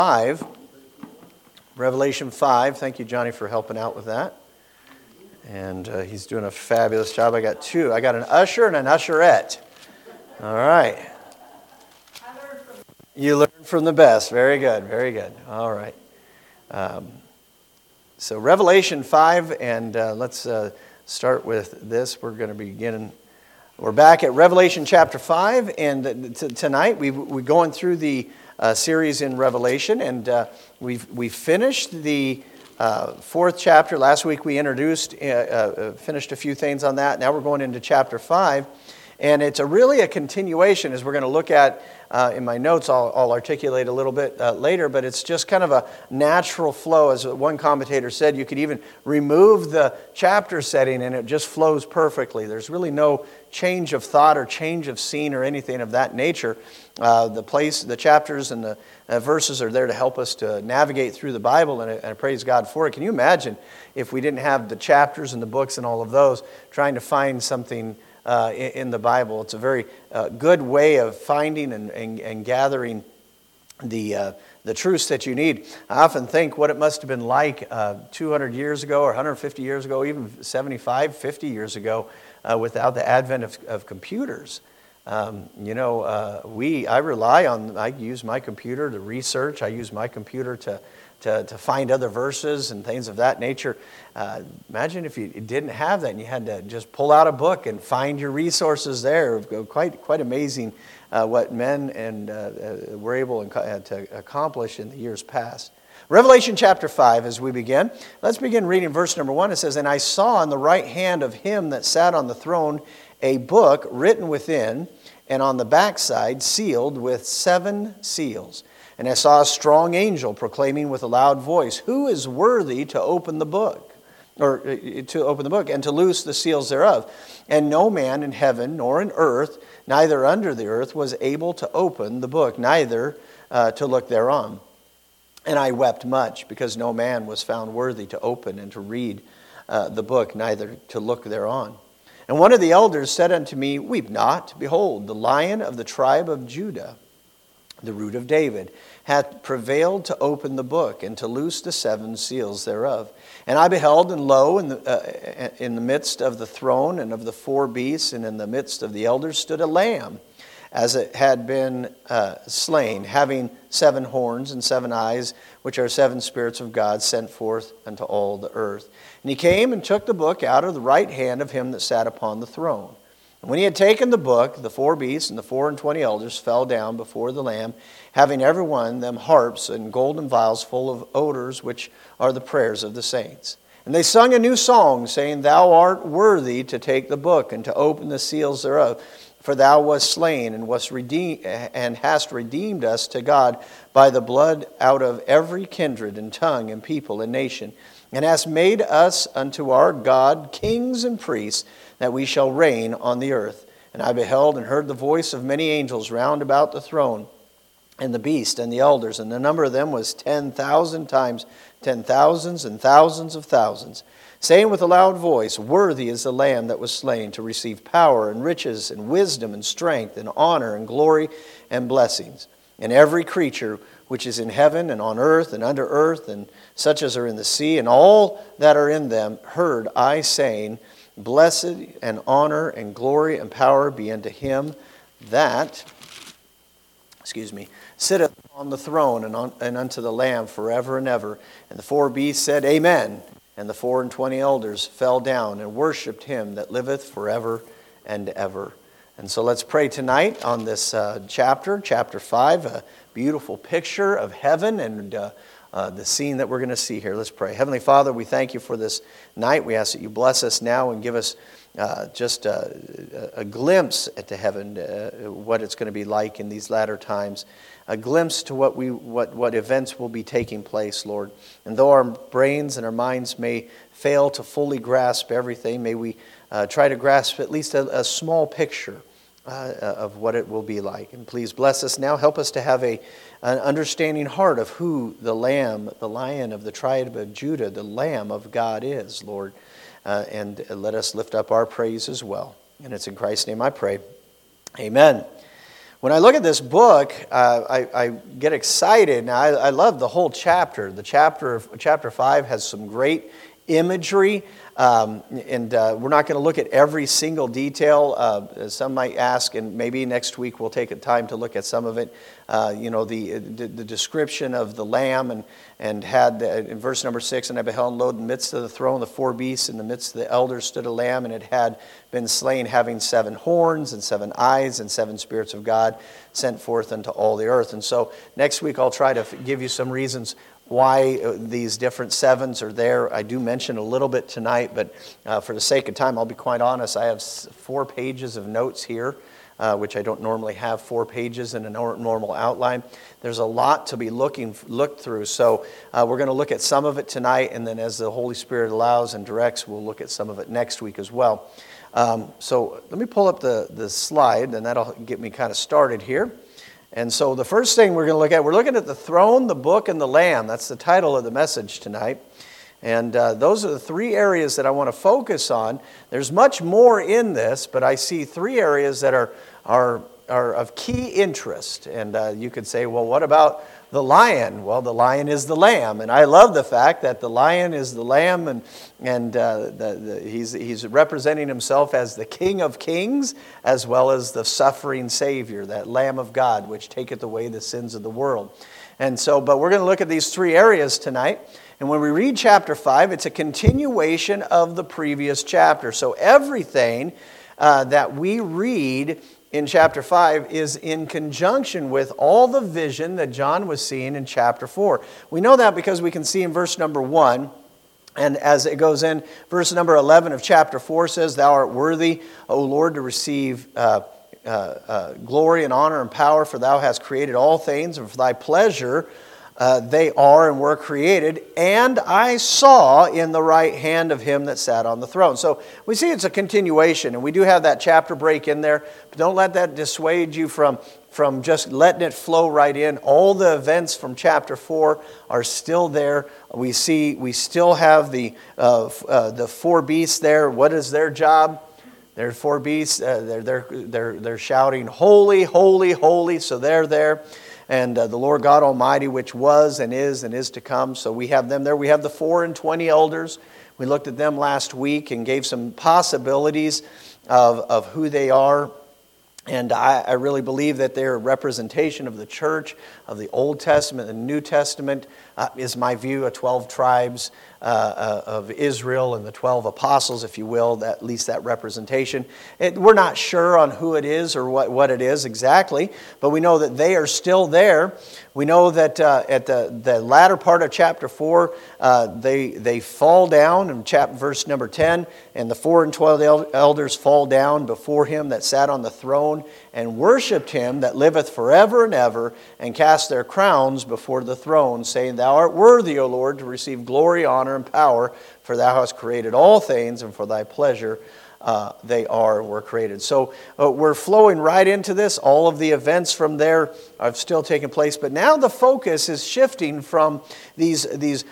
5. Revelation 5. Thank you, Johnny, for helping out with that. And he's doing a fabulous job. I got two. I got an usher and an usherette. All right. You learned from the best. Very good. Very good. All right. So Revelation 5, and let's start with this. We're going to begin. We're back at Revelation chapter 5, and tonight we're going through the series in Revelation, and we finished the fourth chapter. Last week we finished a few things on that. Now we're going into chapter 5, and it's really a continuation, as we're going to look at in my notes. I'll articulate a little bit later, but it's just kind of a natural flow. As one commentator said, you could even remove the chapter setting and it just flows perfectly. There's really no change of thought or change of scene or anything of that nature. The chapters and the verses are there to help us to navigate through the Bible, and I praise God for it. Can you imagine if we didn't have the chapters and the books and all of those, trying to find something in the Bible? It's a very good way of finding and gathering the truths that you need. I often think what it must have been like 200 years ago or 150 years ago, even 75, 50 years ago, without the advent of computers. I use my computer to research. I use my computer to find other verses and things of that nature. Imagine if you didn't have that and you had to just pull out a book and find your resources there. Quite amazing what men were able to accomplish in the years past. Revelation chapter 5, as we begin. Let's begin reading verse number 1. It says, "And I saw on the right hand of him that sat on the throne a book written within, and on the backside sealed with 7 seals. And I saw a strong angel proclaiming with a loud voice, 'Who is worthy to open the book?' Or to open the book, and to loose the seals thereof. And no man in heaven, nor in earth, neither under the earth, was able to open the book, neither to look thereon. And I wept much, because no man was found worthy to open and to read the book, neither to look thereon. And one of the elders said unto me, Weep not. Behold, the Lion of the tribe of Judah, the root of David, hath prevailed to open the book, and to loose the 7 seals thereof. And I beheld, and lo, in the midst of the throne and of the 4 beasts, and in the midst of the elders, stood a lamb, as it had been slain, having 7 horns and 7 eyes, which are 7 spirits of God sent forth unto all the earth. And he came and took the book out of the right hand of him that sat upon the throne. And when he had taken the book, the 4 beasts and the 24 elders fell down before the Lamb, having every one them harps and golden vials full of odors, which are the prayers of the saints. And they sung a new song, saying, Thou art worthy to take the book and to open the seals thereof. For thou wast slain and hast redeemed us to God by the blood out of every kindred and tongue and people and nation, and hast made us unto our God kings and priests, that we shall reign on the earth. And I beheld and heard the voice of many angels round about the throne, and the beast and the elders, and the number of them was 10,000 times 10,000s and thousands of thousands, saying with a loud voice, Worthy is the Lamb that was slain to receive power and riches and wisdom and strength and honor and glory and blessings. And every creature which is in heaven and on earth and under earth, and such as are in the sea, and all that are in them, heard I saying, Blessed and honor and glory and power be unto him that sitteth on the throne and unto the Lamb forever and ever. And the 4 beasts said, Amen. And the 24 elders fell down and worshipped him that liveth forever and ever. And so let's pray tonight on this chapter 5, a beautiful picture of heaven and the scene that we're going to see here. Let's pray. Heavenly Father, we thank you for this night. We ask that you bless us now and give us just a glimpse into heaven, what it's going to be like in these latter times. A glimpse to what events will be taking place, Lord. And though our brains and our minds may fail to fully grasp everything, may we try to grasp at least a small picture of what it will be like. And please bless us now. Help us to have an understanding heart of who the Lamb, the Lion of the tribe of Judah, the Lamb of God is, Lord. And let us lift up our praise as well. And it's in Christ's name I pray. Amen. When I look at this book, I get excited. Now, I love the whole chapter. Chapter 5 has some great imagery, and we're not going to look at every single detail. Some might ask, and maybe next week we'll take a time to look at some of it. The description of the Lamb, and had in verse number 6, and I beheld, and lo, in the midst of the throne, the 4 beasts, in the midst of the elders stood a Lamb, and it had been slain, having 7 horns and 7 eyes and 7 spirits of God, sent forth unto all the earth. And so next week I'll try to give you some reasons why these different 7s are there. I do mention a little bit tonight, but for the sake of time, I'll be quite honest. I have 4 pages of notes here, which I don't normally have 4 pages in a normal outline. There's a lot to be looked through. So we're going to look at some of it tonight, and then as the Holy Spirit allows and directs, we'll look at some of it next week as well. So let me pull up the slide, and that'll get me kind of started here. And so the first thing we're looking at the throne, the book, and the Lamb. That's the title of the message tonight. And those are the 3 areas that I want to focus on. There's much more in this, but I see 3 areas that are of key interest. And you could say, well, what about the lion? Well, the lion is the lamb. And I love the fact that the lion is the lamb, and he's representing himself as the King of Kings, as well as the suffering Savior, that Lamb of God, which taketh away the sins of the world. And so, but we're going to look at these 3 areas tonight. And when we read chapter 5, it's a continuation of the previous chapter. So everything that we read in chapter 5 is in conjunction with all the vision that John was seeing in chapter 4. We know that because we can see in verse number 1, and as it goes in, verse number 11 of chapter 4 says, Thou art worthy, O Lord, to receive glory and honor and power, for Thou hast created all things, and for Thy pleasure they are and were created, and I saw in the right hand of Him that sat on the throne. So we see it's a continuation, and we do have that chapter break in there, but don't let that dissuade you from just letting it flow right in. All the events from chapter 4 are still there. We still have the 4 beasts there. What is their job? There are 4 beasts. They're shouting, Holy, holy, holy. So they're there. And the Lord God Almighty, which was and is to come. So we have them there. We have the 4 and 20 elders. We looked at them last week and gave some possibilities of who they are. And I really believe that they're a representation of the church, of the Old Testament and New Testament, is my view, 12 tribes of Israel and the 12 apostles, if you will, at least that representation. We're not sure on who it is or what it is exactly, but we know that they are still there. We know that at the latter part of chapter 4, they fall down in verse number 10, and the 4 and 12 elders fall down before Him that sat on the throne and worshipped Him that liveth forever and ever, and cast their crowns before the throne, saying, Thou art worthy, O Lord, to receive glory, honor, and power, for Thou hast created all things, and for Thy pleasure they were created. So we're flowing right into this. All of the events from there have still taken place, but now the focus is shifting from these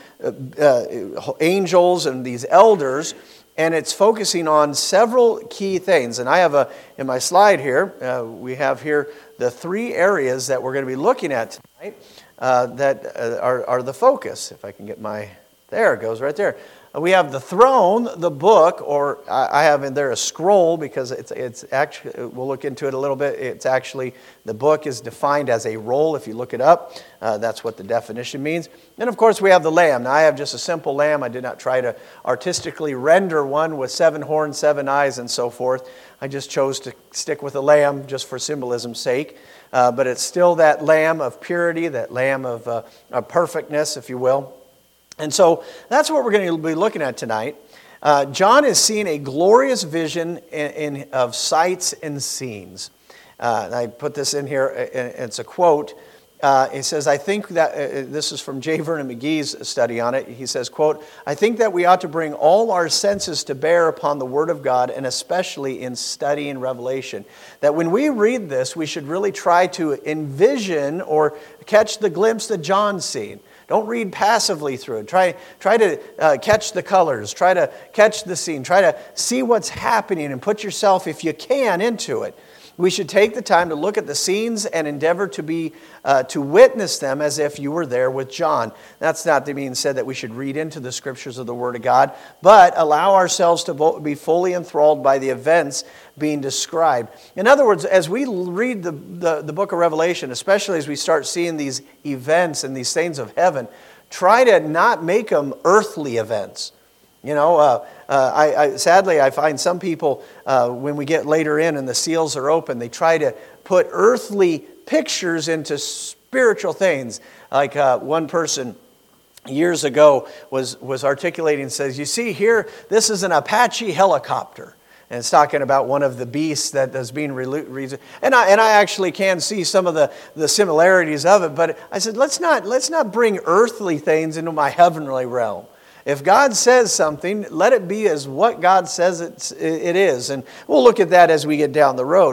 angels and these elders, and it's focusing on several key things. And I have in my slide here, we have here the 3 areas that we're going to be looking at tonight that are the focus. If I can get there it goes right there. We have the throne, the book, or I have in there a scroll, because it's actually, we'll look into it a little bit. It's actually, the book is defined as a roll. If you look it up, that's what the definition means. And of course we have the lamb. Now I have just a simple lamb. I did not try to artistically render one with 7 horns, 7 eyes, and so forth. I just chose to stick with the lamb just for symbolism's sake. But it's still that lamb of purity, that lamb of perfectness, if you will. And so that's what we're going to be looking at tonight. John is seeing a glorious vision of sights and scenes. I put this in here, it's a quote. He says, I think that, this is from J. Vernon McGee's study on it. He says, quote, I think that we ought to bring all our senses to bear upon the Word of God, and especially in studying Revelation. That when we read this, we should really try to envision or catch the glimpse that John's seen. Don't read passively through it. Try to catch the colors. Try to catch the scene. Try to see what's happening and put yourself, if you can, into it. We should take the time to look at the scenes and endeavor to witness them as if you were there with John. That's not to mean said that we should read into the scriptures of the Word of God, but allow ourselves to be fully enthralled by the events being described. In other words, as we read the book of Revelation, especially as we start seeing these events and these things of heaven, try to not make them earthly events. You know, sadly, I find some people, when we get later in and the seals are open, they try to put earthly pictures into spiritual things. Like one person years ago was articulating and says, you see here, this is an Apache helicopter. And it's talking about one of the beasts that is being released. And I actually can see some of the similarities of it. But I said, let's not bring earthly things into my heavenly realm. If God says something, let it be as what God says it is. And we'll look at that as we get down the road.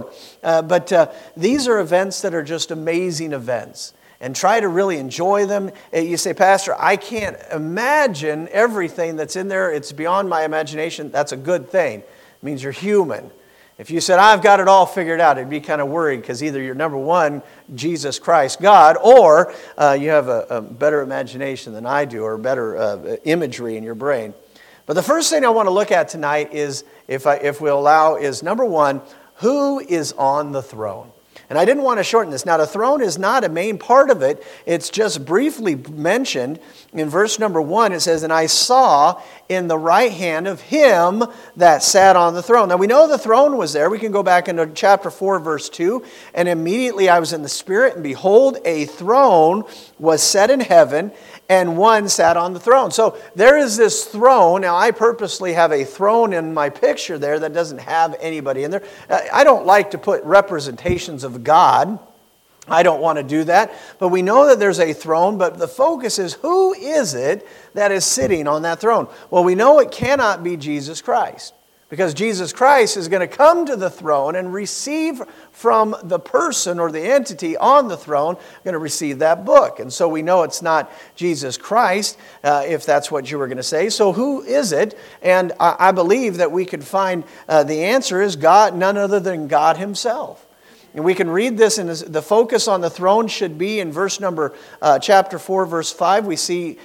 But these are events that are just amazing events. And try to really enjoy them. You say, Pastor, I can't imagine everything that's in there. It's beyond my imagination. That's a good thing. It means you're human. If you said, I've got it all figured out, it'd be kind of worried because either you're, number one, Jesus Christ, God, or you have a better imagination than I do, or better imagery in your brain. But the first thing I want to look at tonight is, if we'll allow, is number one, who is on the throne? And I didn't want to shorten this. Now, the throne is not a main part of it. It's just briefly mentioned. In verse number 1, it says, and I saw in the right hand of him that sat on the throne. Now, we know the throne was there. We can go back into chapter 4, verse 2. And immediately I was in the Spirit, and behold, a throne was set in heaven, and one sat on the throne. So there is this throne. Now, I purposely have a throne in my picture there that doesn't have anybody in there. I don't like to put representations of God. I don't want to do that. But we know that there's a throne, but the focus is, who is it that is sitting on that throne? Well, we know it cannot be Jesus Christ, because Jesus Christ is going to come to the throne and receive from the person or the entity on the throne, going to receive that book. And so we know it's not Jesus Christ, if that's what you were going to say. So who is it? And I believe that we could find the answer is God, none other than God himself. And we can read this, and the focus on the throne should be in verse number, chapter 4, verse 5. We see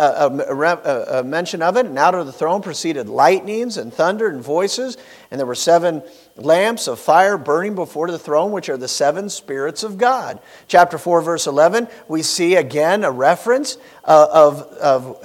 a mention of it. And out of the throne proceeded lightnings and thunder and voices. And there were 7 lamps of fire burning before the throne, which are the 7 spirits of God. Chapter 4, verse 11, we see again a reference of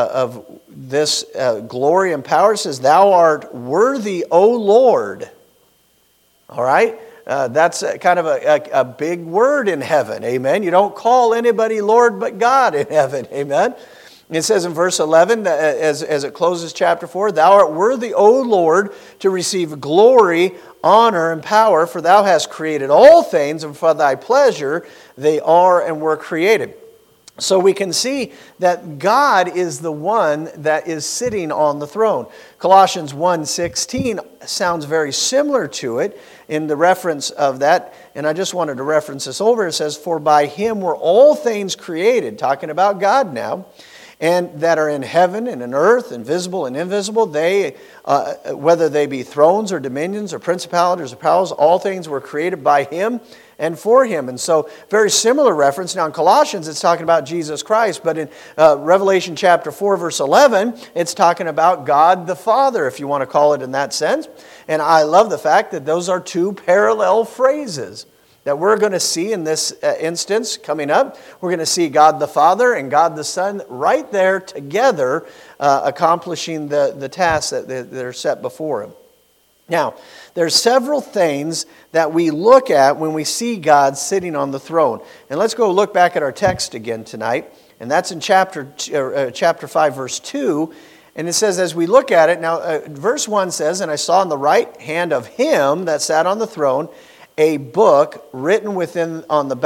this glory and power. It says, thou art worthy, O Lord. All right? That's kind of a big word in heaven, amen. You don't call anybody Lord but God in heaven, amen. It says in verse 11, as it closes chapter 4, thou art worthy, O Lord, to receive glory, honor, and power, for thou hast created all things, and for thy pleasure they are and were created. So we can see that God is the one that is sitting on the throne. Colossians 1:16 sounds very similar to it in the reference of that. And I just wanted to reference this over. It says, for by him were all things created, talking about God now, and that are in heaven and in earth, and visible and invisible. They, whether they be thrones or dominions or principalities or powers, all things were created by him and for him. And so, very similar reference. Now in Colossians, it's talking about Jesus Christ, but in Revelation chapter 4, verse 11, it's talking about God the Father, if you want to call it in that sense. And I love the fact that those are 2 parallel phrases that we're going to see in this instance coming up. We're going to see God the Father and God the Son right there together, accomplishing the tasks that are set before him. Now, there's several things that we look at when we see God sitting on the throne. And let's go look back at our text again tonight. And that's in chapter 5, verse 2. And it says, as we look at it, now verse 1 says, and I saw in the right hand of him that sat on the throne a book written within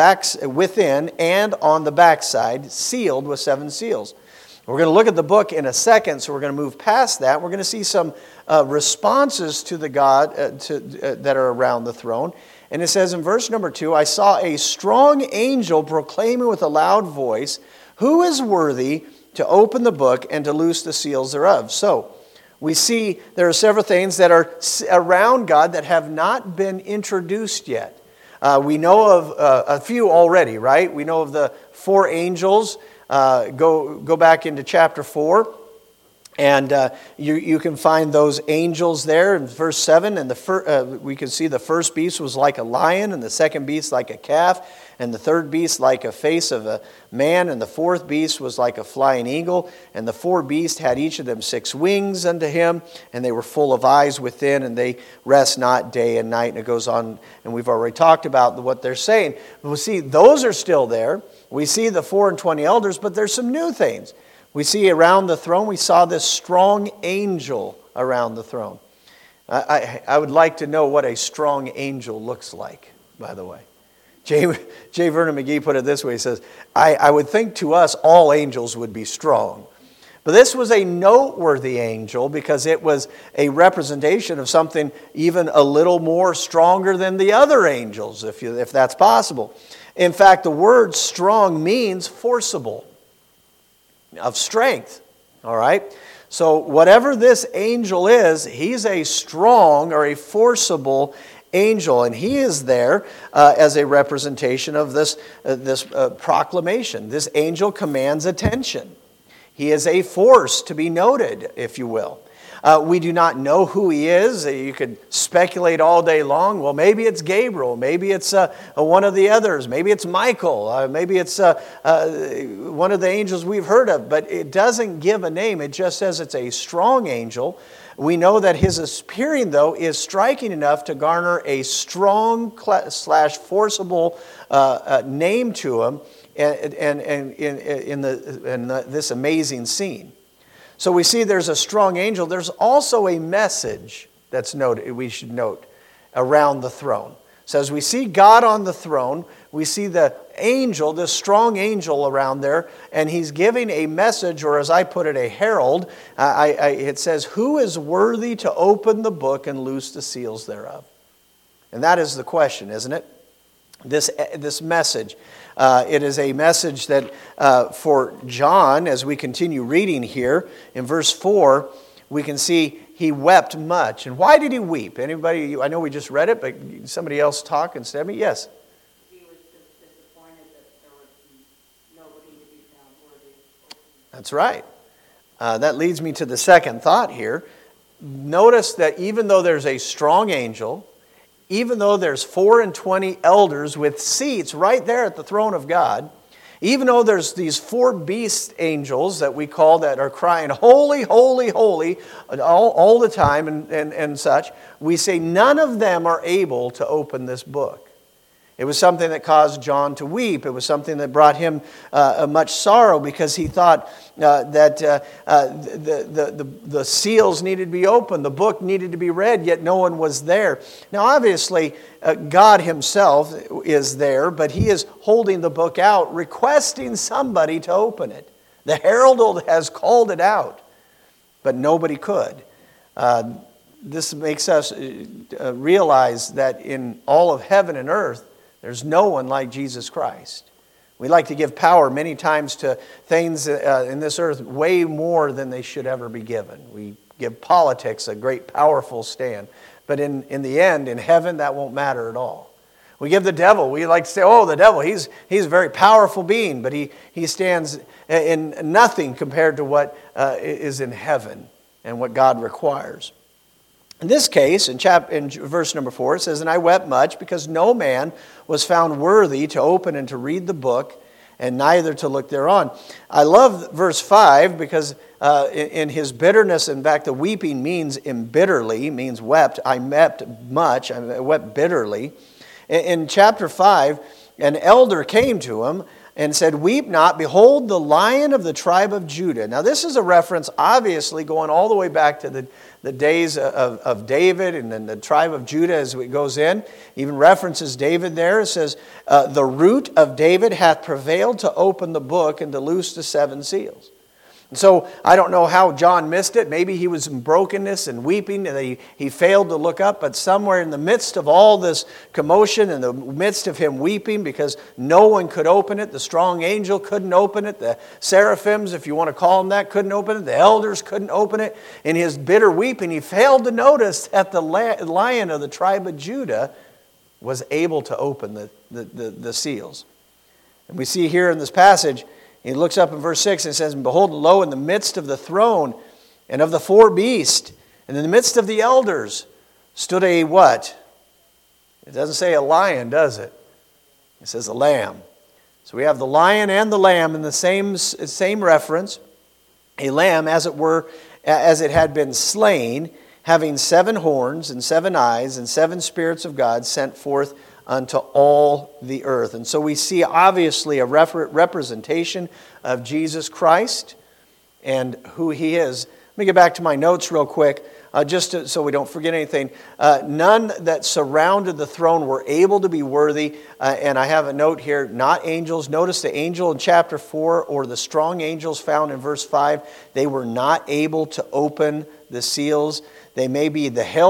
and on the backside, sealed with 7 seals. We're going to look at the book in a second, so we're going to move past that. We're going to see some responses to the God that are around the throne. And it says in verse number 2, I saw a strong angel proclaiming with a loud voice, who is worthy to open the book and to loose the seals thereof? So, we see there are several things that are around God that have not been introduced yet. We know of a few already, right? We know of the 4 angels. Go back into chapter 4. And you can find those angels there in verse 7. And we can see the first beast was like a lion, and the second beast like a calf, and the third beast like a face of a man, and the fourth beast was like a flying eagle. And the 4 beasts had each of them 6 wings unto him, and they were full of eyes within, and they rest not day and night. And it goes on, and we've already talked about what they're saying. We'll see those are still there. We see the 24 elders, but there's some new things. We see around the throne, we saw this strong angel around the throne. I would like to know what a strong angel looks like, by the way. J. Vernon McGee put it this way. He says, I would think to us all angels would be strong. But this was a noteworthy angel because it was a representation of something even a little more stronger than the other angels, if that's possible. In fact, the word strong means forcible, of strength, all right? So whatever this angel is, he's a strong or a forcible angel, and he is there as a representation of this proclamation. This angel commands attention. He is a force to be noted, if you will. We do not know who he is. You could speculate all day long. Well, maybe it's Gabriel. Maybe it's one of the others. Maybe it's Michael. Maybe it's one of the angels we've heard of. But it doesn't give a name. It just says it's a strong angel. We know that his appearing, though, is striking enough to garner a strong / forcible name to him in this amazing scene. So we see there's a strong angel. There's also a message that's noted, we should note, around the throne. So as we see God on the throne, we see the angel, this strong angel around there, and he's giving a message, or as I put it, a herald. It says, who is worthy to open the book and loose the seals thereof? And that is the question, isn't it? This message. It is a message that for John, as we continue reading here, in verse 4, we can see he wept much. And why did he weep? Anybody? I know we just read it, but somebody else talk instead of me? Yes? He was disappointed that there was nobody to be found worthy. That's right. That leads me to the second thought here. Notice that even though there's a strong angel, even though there's 24 elders with seats right there at the throne of God, even though there's these 4 beast angels that we call that are crying, holy, holy, holy, all the time and such, we say none of them are able to open this book. It was something that caused John to weep. It was something that brought him much sorrow because he thought that the seals needed to be opened, the book needed to be read, yet no one was there. Now, obviously, God himself is there, but he is holding the book out, requesting somebody to open it. The herald has called it out, but nobody could. This makes us realize that in all of heaven and earth, there's no one like Jesus Christ. We like to give power many times to things in this earth way more than they should ever be given. We give politics a great powerful stand. But in the end, in heaven, that won't matter at all. We give the devil, we like to say, oh, the devil, he's a very powerful being, but he stands in nothing compared to what is in heaven and what God requires. In this case, in verse number 4, it says, and I wept much because no man was found worthy to open and to read the book, and neither to look thereon. I love verse 5 because in his bitterness, in fact, the weeping means embitterly, means wept. I wept much, I wept bitterly. In chapter 5, an elder came to him and said, weep not, behold the Lion of the tribe of Judah. Now this is a reference, obviously, going all the way back to the days of David and then the tribe of Judah as it goes in. Even references David there. It says, the root of David hath prevailed to open the book and to loose the 7 seals. So I don't know how John missed it. Maybe he was in brokenness and weeping and he failed to look up. But somewhere in the midst of all this commotion, in the midst of him weeping because no one could open it, the strong angel couldn't open it, the seraphims, if you want to call them that, couldn't open it, the elders couldn't open it. In his bitter weeping, he failed to notice that the Lion of the tribe of Judah was able to open the seals. And we see here in this passage, he looks up in verse 6 and it says, "And behold, lo, in the midst of the throne and of the four beasts, and in the midst of the elders, stood a" what? It doesn't say a lion, does it? It says a lamb. So we have the lion and the lamb in the same reference. A lamb, as it were, as it had been slain, having 7 horns and 7 eyes and 7 spirits of God sent forth unto all the earth. And so we see obviously a representation of Jesus Christ and who he is. Let me get back to my notes real quick, so we don't forget anything. None that surrounded the throne were able to be worthy. And I have a note here, not angels. Notice the angel in chapter 4 or the strong angels found in verse 5. They were not able to open the seals. They may be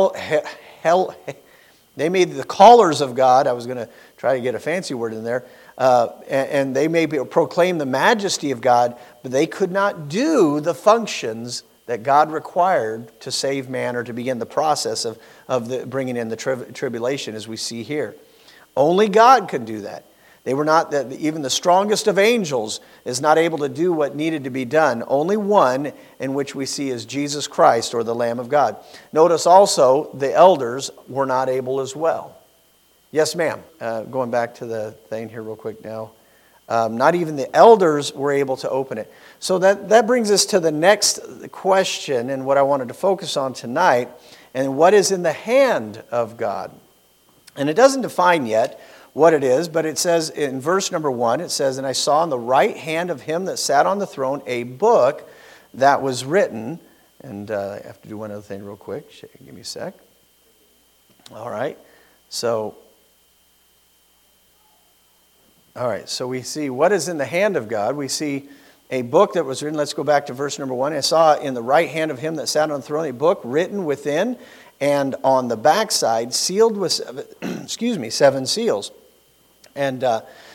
they may be the callers of God. I was going to try to get a fancy word in there. And they may proclaim the majesty of God, but they could not do the functions that God required to save man or to begin the process of bringing in the tribulation, as we see here. Only God can do that. They were not, even the strongest of angels is not able to do what needed to be done. Only one in which we see is Jesus Christ, or the Lamb of God. Notice also the elders were not able as well. Yes, ma'am. Going back to the thing here real quick now. Not even the elders were able to open it. So that brings us to the next question and what I wanted to focus on tonight. And what is in the hand of God? And it doesn't define yet what it is, but it says in verse number 1, it says, "And I saw in the right hand of him that sat on the throne a book that was written." And I have to do one other thing real quick. Give me a sec. All right. So we see what is in the hand of God. We see a book that was written. Let's go back to verse number 1. "I saw in the right hand of him that sat on the throne a book written within and on the backside, sealed with 7 seals." And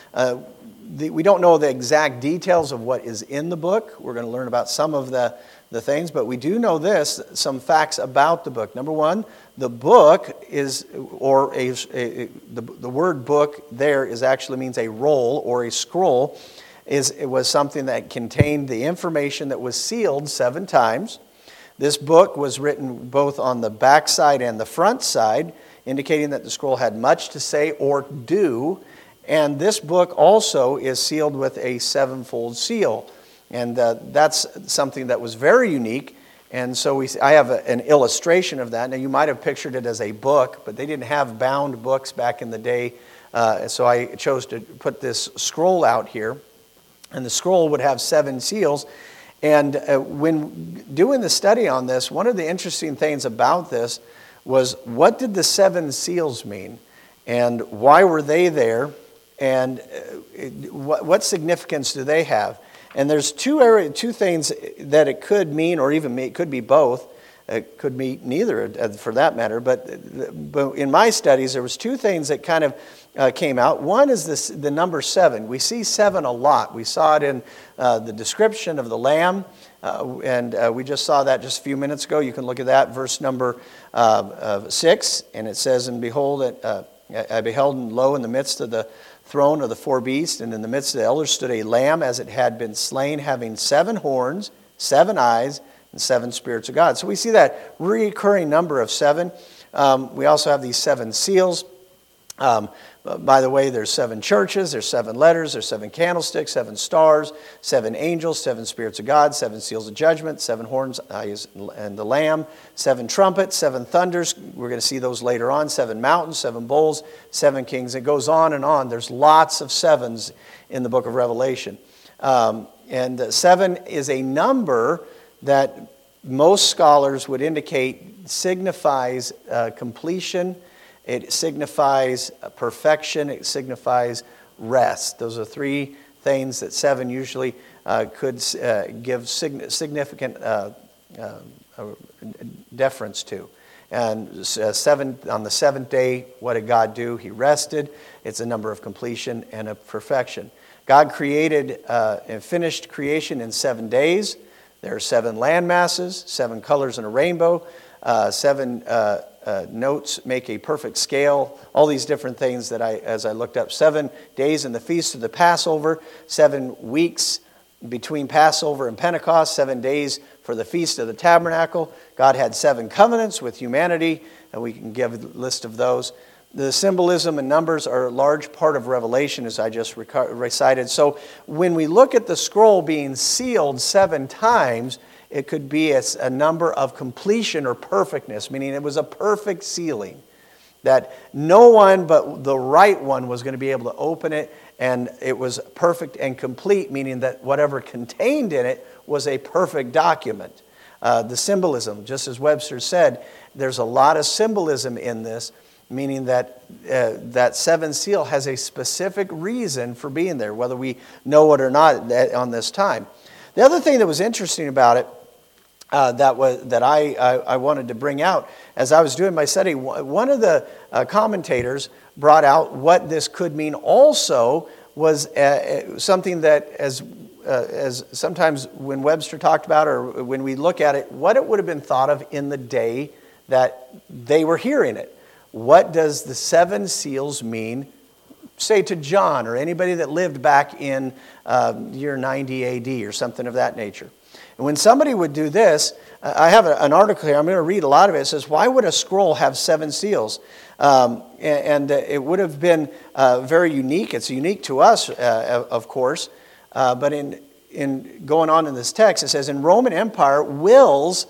we don't know the exact details of what is in the book. We're going to learn about some of the things, but we do know some facts about the book. Number 1, the book is, or the word book there actually means a roll or a scroll. It was something that contained the information that was sealed 7 times. This book was written both on the back side and the front side, indicating that the scroll had much to say or do. And this book also is sealed with a 7-fold seal. And that's something that was very unique. And so I have an illustration of that. Now, you might have pictured it as a book, but they didn't have bound books back in the day. So I chose to put this scroll out here. And the scroll would have 7 seals. And when doing the study on this, one of the interesting things about this was, what did the 7 seals mean? And why were they there? And what significance do they have? And there's two things that it could mean, or even it could be both. It could mean neither, for that matter. But in my studies, there was 2 things that kind of came out. One is the number 7. We see 7 a lot. We saw it in the description of the Lamb, and we just saw that just a few minutes ago. You can look at that, verse number 6, and it says, "And behold, I beheld, and lo, in the midst of the throne of the 4 beasts, and in the midst of the elders stood a lamb as it had been slain, having 7 horns, 7 eyes, and 7 spirits of God." So we see that recurring number of 7. We also have these 7 seals. By the way, there's 7 churches, there's 7 letters, there's 7 candlesticks, 7 stars, 7 angels, 7 spirits of God, 7 seals of judgment, 7 horns, eyes, and the Lamb, 7 trumpets, 7 thunders. We're going to see those later on. 7 mountains, 7 bowls, 7 kings. It goes on and on. There's lots of 7s in the book of Revelation. And 7 is a number that most scholars would indicate signifies completion. It signifies perfection. It signifies rest. Those are 3 things that 7 usually could give significant deference to. And on the seventh day, what did God do? He rested. It's a number of completion and of perfection. God created and finished creation in 7 days. There are 7 land masses, 7 colors in a rainbow, 7 notes make a perfect scale, all these different things that as I looked up. 7 days in the feast of the Passover, 7 weeks between Passover and Pentecost, 7 days for the Feast of the Tabernacle. God had 7 covenants with humanity, and we can give a list of those. The symbolism and numbers are a large part of Revelation, as I just recited. So when we look at the scroll being sealed 7 times, it could be a number of completion or perfectness, meaning it was a perfect sealing, that no one but the right one was going to be able to open it, and it was perfect and complete, meaning that whatever contained in it was a perfect document. The symbolism, just as Webster said, there's a lot of symbolism in this, meaning that that 7th seal has a specific reason for being there, whether we know it or not on this time. The other thing that was interesting about it, that I wanted to bring out as I was doing my study, one of the commentators brought out what this could mean also was something that as sometimes when Webster talked about, or when we look at it, what it would have been thought of in the day that they were hearing it. What does the 7 seals mean, say, to John or anybody that lived back in year 90 AD or something of that nature? And when somebody would do this, I have an article here, I'm going to read a lot of it. It says, why would a scroll have 7 seals? And it would have been very unique. It's unique to us, of course. But in going on in this text, it says, in Roman Empire, wills,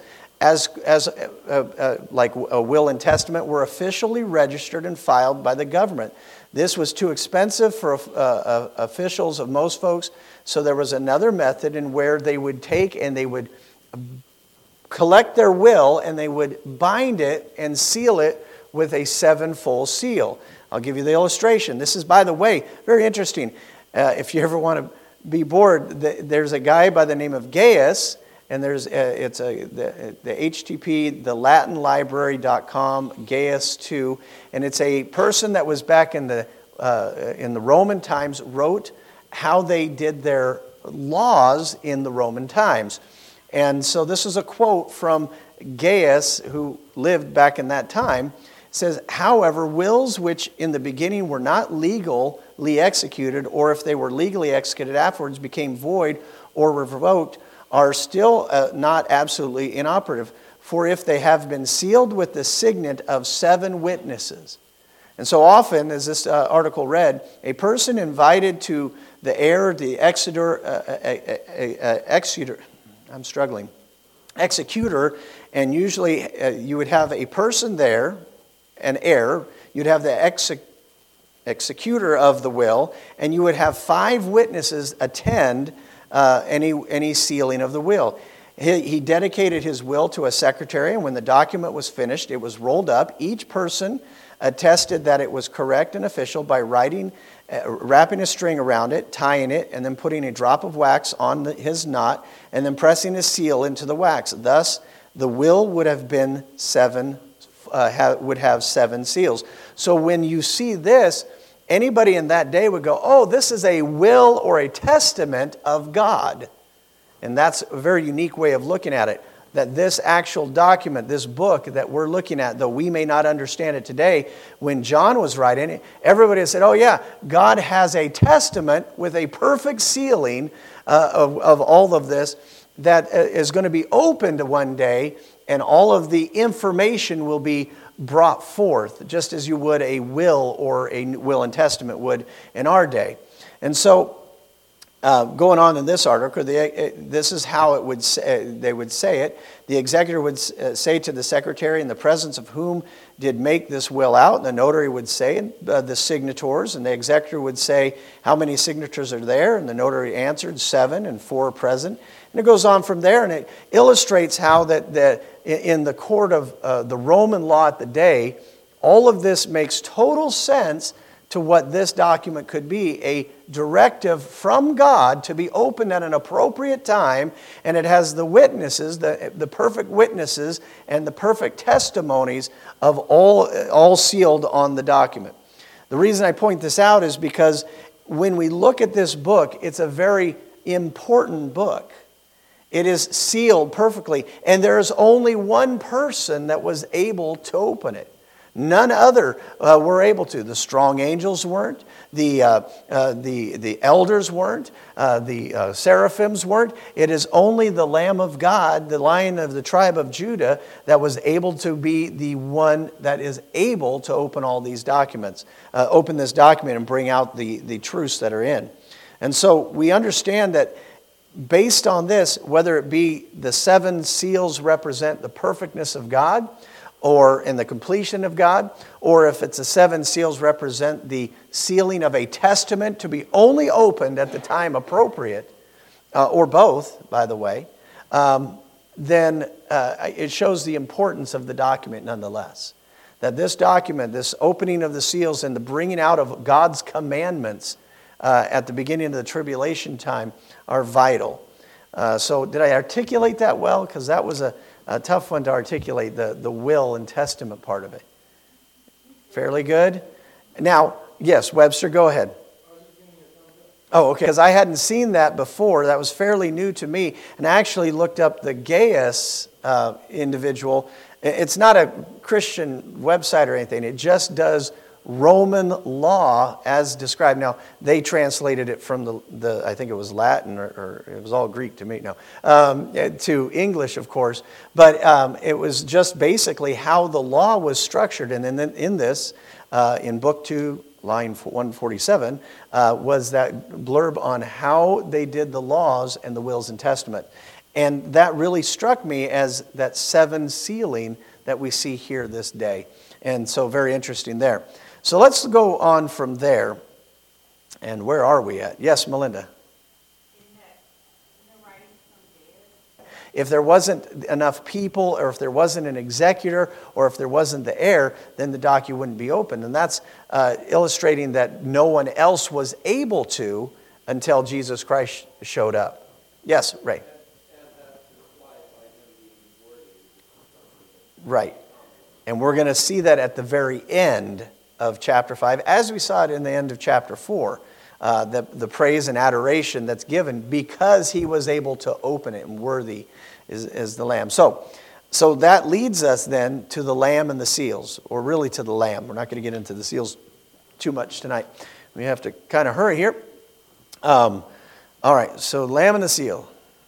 like a will and testament, were officially registered and filed by the government. This was too expensive for officials of most folks, so there was another method in where they would take and they would collect their will and they would bind it and seal it with a 7-fold seal. I'll give you the illustration. This is, by the way, very interesting. If you ever want to be bored, there's a guy by the name of Gaius, and there's the HTTP, the LatinLibrary.com, Gaius 2, and it's a person that was back in the Roman times, wrote how they did their laws in the Roman times. And so this is a quote from Gaius, who lived back in that time. It says, however, wills which in the beginning were not legally executed, or if they were legally executed afterwards became void or revoked, are still not absolutely inoperative. For if they have been sealed with the signet of 7 witnesses. And so often, as this article read, a person invited to the heir, the executor, and usually you would have a person there, an heir, you'd have the executor of the will, and you would have 5 witnesses attend any sealing of the will. He dedicated his will to a secretary, and when the document was finished, it was rolled up. Each person attested that it was correct and official by wrapping a string around it, tying it, and then putting a drop of wax on his knot, and then pressing a seal into the wax. Thus, the will would have been 7 seals. So when you see this, anybody in that day would go, oh, this is a will or a testament of God. And that's a very unique way of looking at it. That this actual document, this book that we're looking at, though we may not understand it today, when John was writing it, everybody said, oh yeah, God has a testament with a perfect sealing of all of this that is going to be opened one day, and all of the information will be brought forth, just as you would a will or a will and testament would in our day. And so, going on in this article, this is how it would they would say it. The executor would say to the secretary, in the presence of whom did make this will out, and the notary would say the signators, and the executor would say how many signatures are there, and the notary answered 7 and 4 are present. And it goes on from there, and it illustrates how that in the court of the Roman law at the day, all of this makes total sense to what this document could be, a directive from God to be opened at an appropriate time, and it has the witnesses, the perfect witnesses and the perfect testimonies of all sealed on the document. The reason I point this out is because when we look at this book, it's a very important book. It is sealed perfectly, and there is only one person that was able to open it. None other were able to. The strong angels weren't. The elders weren't. The seraphims weren't. It is only the Lamb of God, the Lion of the tribe of Judah, that was able to be the one that is able to open all these documents, open this document and bring out the truths that are in. And so we understand that based on this, whether it be the 7 seals represent the perfectness of God, or in the completion of God, or if it's the 7 seals represent the sealing of a testament to be only opened at the time appropriate, or both, by the way, then it shows the importance of the document nonetheless. That this document, this opening of the seals and the bringing out of God's commandments at the beginning of the tribulation time are vital. So did I articulate that well? Because that was a tough one to articulate, the will and testament part of it. Fairly good? Now, yes, Webster, go ahead. Oh, okay, because I hadn't seen that before. That was fairly new to me. And I actually looked up the Gaius individual. It's not a Christian website or anything. It just does Roman law as described. Now, they translated it from the I think it was Latin, or it was all Greek to me, to English, of course. But it was just basically how the law was structured. And then in this, in Book 2, line 147, was that blurb on how they did the laws and the wills and testament. And that really struck me as that 7 sealing that we see here this day. And so very interesting there. So let's go on from there. And where are we at? Yes, Melinda. If there wasn't enough people, or if there wasn't an executor, or if there wasn't the heir, then the document wouldn't be opened. And that's illustrating that no one else was able to until Jesus Christ showed up. Yes, Ray. Right. And we're going to see that at the very end of chapter 5, as we saw it in the end of chapter 4, the praise and adoration that's given because he was able to open it, and worthy is the Lamb. So that leads us then to the Lamb and the seals, or really to the Lamb. We're not going to get into the seals too much tonight. We have to kind of hurry here. All right, so Lamb and the seal.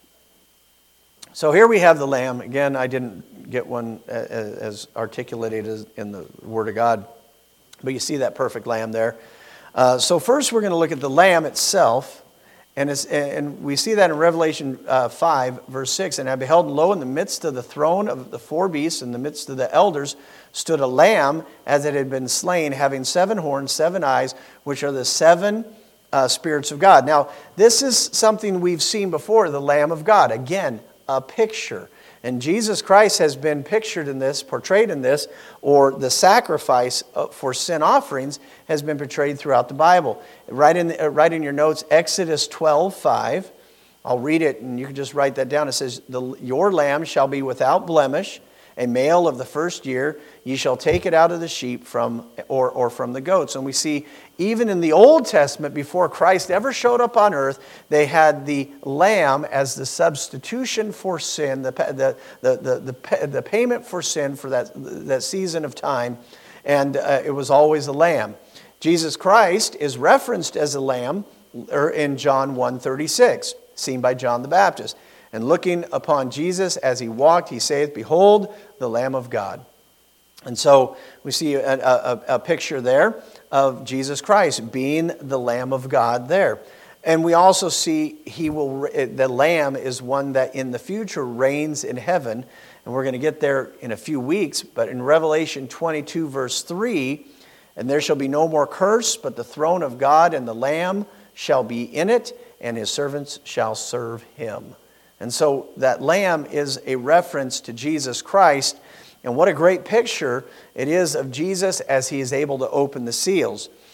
So here we have the Lamb. Again, I didn't get one as articulated as in the Word of God, but you see that perfect Lamb there. So first we're going to look at the Lamb itself, and we see that in Revelation 5, verse 6. And I beheld, and lo, in the midst of the throne of the 4 beasts, in the midst of the elders, stood a Lamb as it had been slain, having 7 horns, 7 eyes, which are the 7 spirits of God. Now, this is something we've seen before, the Lamb of God. Again, a picture. And Jesus Christ has been pictured in this, portrayed in this, or the sacrifice for sin offerings has been portrayed throughout the Bible. Write in your notes, Exodus 12:5. I'll read it, and you can just write that down. It says, "Your lamb shall be without blemish, a male of the first year. Ye shall take it out of the sheep from the goats." And we see even in the Old Testament, before Christ ever showed up on earth, they had the lamb as the substitution for sin, the payment for sin for that season of time, and it was always a lamb. Jesus Christ is referenced as a lamb in John 1:36, seen by John the Baptist. And looking upon Jesus as he walked, he saith, "Behold, the Lamb of God." And so we see a picture there of Jesus Christ being the Lamb of God there. And we also see the Lamb is one that in the future reigns in heaven. And we're going to get there in a few weeks. But in Revelation 22, verse 3, "And there shall be no more curse, but the throne of God and the Lamb shall be in it, and his servants shall serve him." And so that Lamb is a reference to Jesus Christ. And what a great picture it is of Jesus as he is able to open the seals.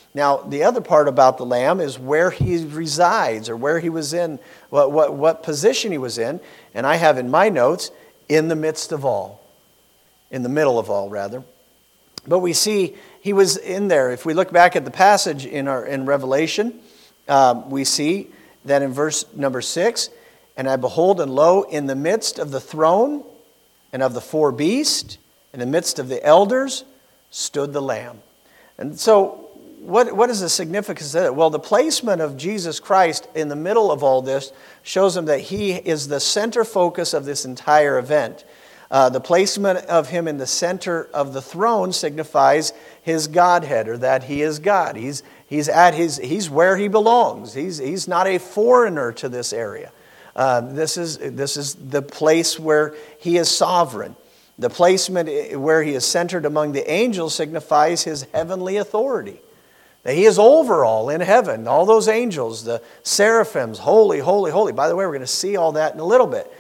Now, the other part about the Lamb is where he resides or where he was in, what position he was in. And I have in my notes, in the midst of all. In the middle of all, rather. But we see he was in there. If we look back at the passage in Revelation, we see that in verse number 6, and I behold, and lo, in the midst of the throne and of the four beasts, in the midst of the elders, stood the Lamb. And so, what is the significance of that? Well, the placement of Jesus Christ in the middle of all this shows him that he is the center focus of this entire event. The placement of him in the center of the throne signifies his Godhead, or that he is God. He's where he belongs. He's not a foreigner to this area. This is the place where he is sovereign. The placement where he is centered among the angels signifies his heavenly authority. That he is over all in heaven. All those angels, the seraphims, holy, holy, holy. By the way, we're going to see all that in a little bit.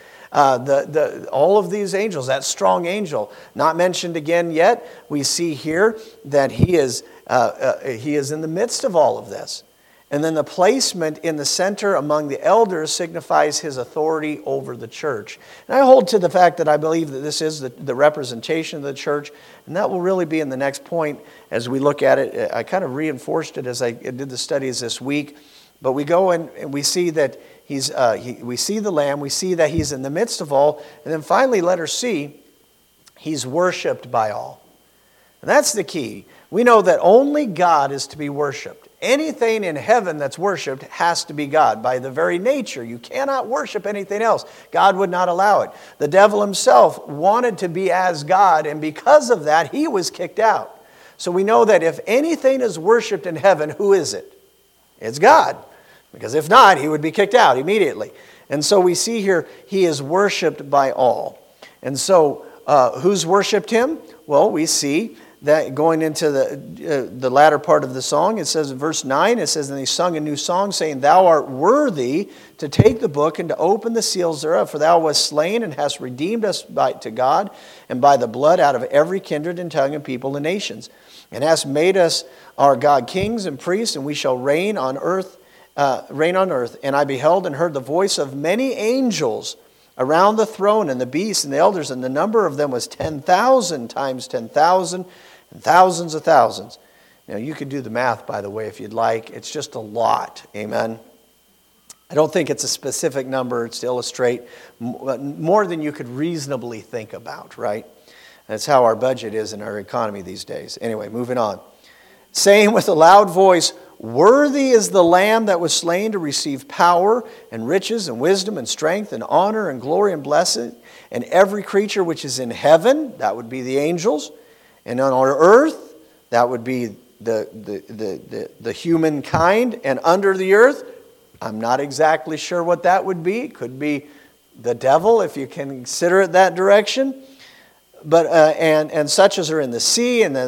All of these angels, that strong angel, not mentioned again yet. We see here that he is in the midst of all of this. And then the placement in the center among the elders signifies his authority over the church. And I hold to the fact that I believe that this is the representation of the church. And that will really be in the next point as we look at it. I kind of reinforced it as I did the studies this week. But we go and we see that we see the Lamb. We see that he's in the midst of all. And then finally, letter C, he's worshipped by all. And that's the key. We know that only God is to be worshipped. Anything in heaven that's worshipped has to be God. By the very nature, you cannot worship anything else. God would not allow it. The devil himself wanted to be as God, and because of that, he was kicked out. So we know that if anything is worshipped in heaven, who is it? It's God. Because if not, he would be kicked out immediately. And so we see here, he is worshipped by all. And so, who's worshipped him? Well, we see that going into the latter part of the song, it says in verse 9, it says, and they sung a new song, saying, Thou art worthy to take the book and to open the seals thereof, for thou wast slain and hast redeemed us to God, and by the blood out of every kindred and tongue and people and nations, and hast made us our God kings and priests, and we shall reign on earth. And I beheld and heard the voice of many angels around the throne and the beasts and the elders, and the number of them was 10,000 times 10,000 and thousands of thousands. Now, you could do the math, by the way, if you'd like. It's just a lot. Amen. I don't think it's a specific number. It's to illustrate more than you could reasonably think about, right? That's how our budget is in our economy these days. Anyway, moving on. Saying with a loud voice, Worthy is the Lamb that was slain to receive power and riches and wisdom and strength and honor and glory and blessing, and every creature which is in heaven, that would be the angels, and on our earth, that would be the humankind, and under the earth, I'm not exactly sure what that would be. It could be the devil, if you can consider it that direction. But and such as are in the sea, and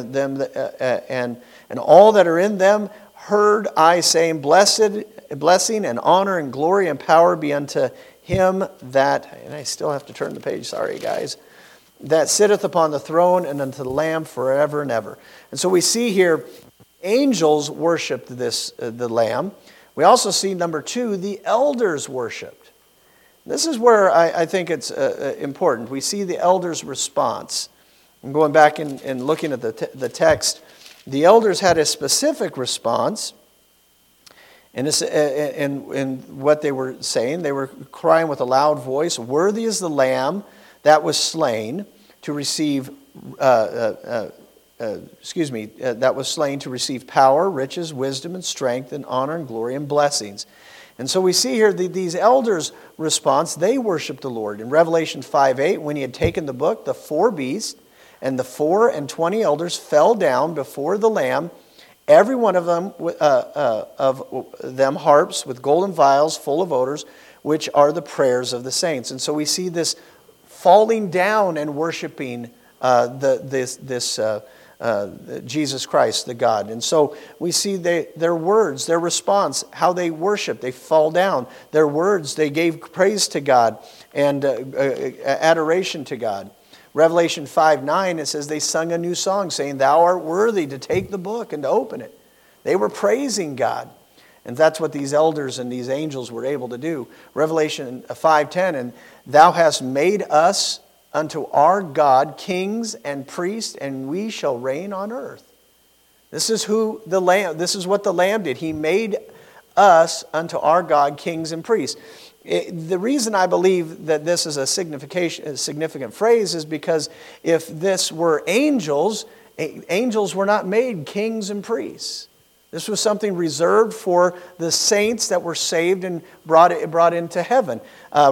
and all that are in them, heard I saying, blessing and honor and glory and power be unto him that, and I still have to turn the page, sorry guys, that sitteth upon the throne and unto the Lamb forever and ever. And so we see here, angels worshipped the Lamb. We also see, number 2, the elders worshipped. This is where I think it's important. We see the elders' response. And going back and looking at the text, the elders had a specific response. And what they were saying, they were crying with a loud voice, Worthy is the Lamb that was slain to receive, that was slain to receive power, riches, wisdom, and strength, and honor, and glory, and blessings. And so we see here these elders' response, they worshiped the Lord. In Revelation 5:8, when he had taken the book, the 4 beasts and the 24 elders fell down before the Lamb, every one of them harps with golden vials full of odors, which are the prayers of the saints. And so we see this falling down and worshiping Jesus Christ, the God. And so we see their words, their response, how they worship. They fall down. Their words, they gave praise to God and adoration to God. Revelation 5:9, it says they sung a new song saying, Thou art worthy to take the book and to open it. They were praising God. And that's what these elders and these angels were able to do. Revelation 5:10, and thou hast made us unto our God kings and priests, and we shall reign on earth. This is what the Lamb did. He made us unto our God kings and priests. The reason I believe that this is a significant phrase is because if this were angels, angels were not made kings and priests. This was something reserved for the saints that were saved and brought into heaven.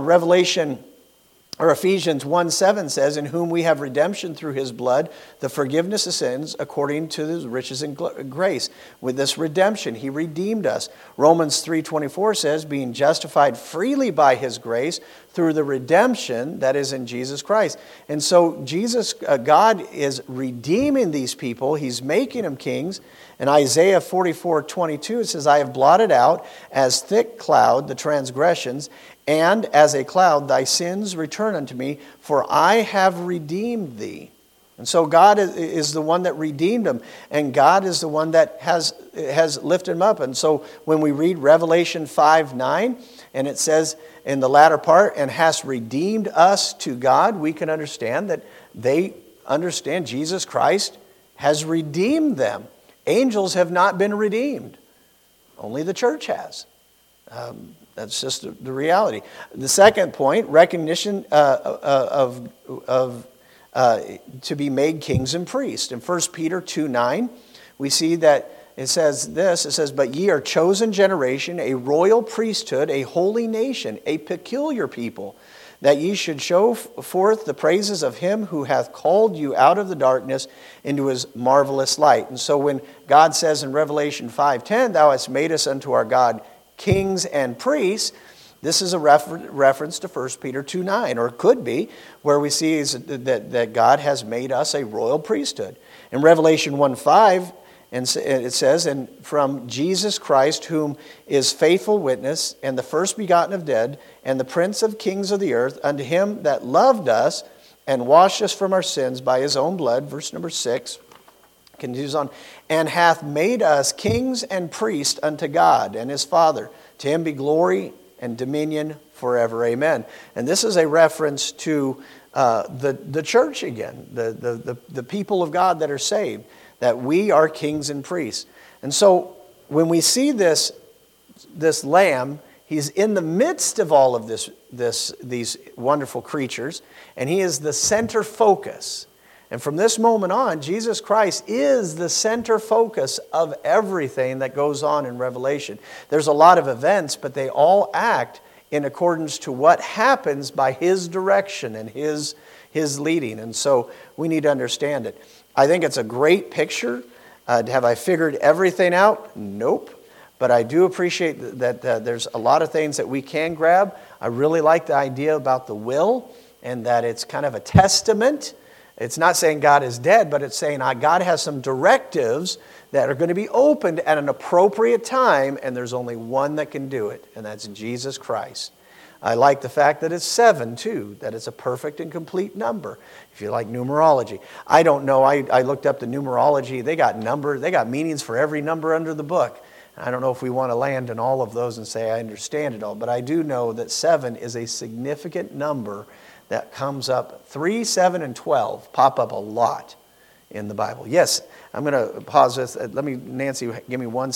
Ephesians 1:7 says, in whom we have redemption through his blood, the forgiveness of sins according to his riches and grace. With this redemption, he redeemed us. Romans 3:24 says, being justified freely by his grace through the redemption that is in Jesus Christ. And so God is redeeming these people. He's making them kings. In Isaiah 44:22, it says, I have blotted out as thick cloud the transgressions, and as a cloud thy sins return unto me, for I have redeemed thee. And so God is the one that redeemed them, and God is the one that has lifted them up. And so when we read Revelation 5:9, and it says in the latter part, and hast redeemed us to God, we can understand that they understand Jesus Christ has redeemed them. Angels have not been redeemed. Only the church has. That's just the reality. The second point, recognition to be made kings and priests. In 1 Peter 2:9, we see that it says this. It says, but ye are chosen generation, a royal priesthood, a holy nation, a peculiar people, that ye should show forth the praises of him who hath called you out of the darkness into his marvelous light. And so when God says in Revelation 5:10, thou hast made us unto our God kings and priests, this is a reference to 1 Peter 2:9, or it could be, where we see that God has made us a royal priesthood. In Revelation 1:5, and it says, and from Jesus Christ, whom is faithful witness, and the first begotten of dead, and the prince of kings of the earth, unto him that loved us and washed us from our sins by his own blood, verse number 6, continues on, and hath made us kings and priests unto God and his Father. To him be glory and dominion forever. Amen. And this is a reference to the church again, the people of God that are saved, that we are kings and priests. And so when we see this Lamb, he's in the midst of all of these wonderful creatures, and he is the center focus. And from this moment on, Jesus Christ is the center focus of everything that goes on in Revelation. There's a lot of events, but they all act in accordance to what happens by his direction and his leading. And so we need to understand it. I think it's a great picture. Have I figured everything out? Nope. But I do appreciate that there's a lot of things that we can grab. I really like the idea about the will, and that it's kind of a testament. It's not saying God is dead, but it's saying God has some directives that are going to be opened at an appropriate time, and there's only one that can do it, and that's Jesus Christ. I like the fact that it's 7 too, that it's a perfect and complete number, if you like numerology. I don't know, I looked up the numerology. They got meanings for every number under the book. I don't know if we want to land in all of those and say I understand it all, but I do know that 7 is a significant number that comes up. 3, 7, and 12 pop up a lot in the Bible. Yes, I'm going to pause this. Nancy, give me 1 second.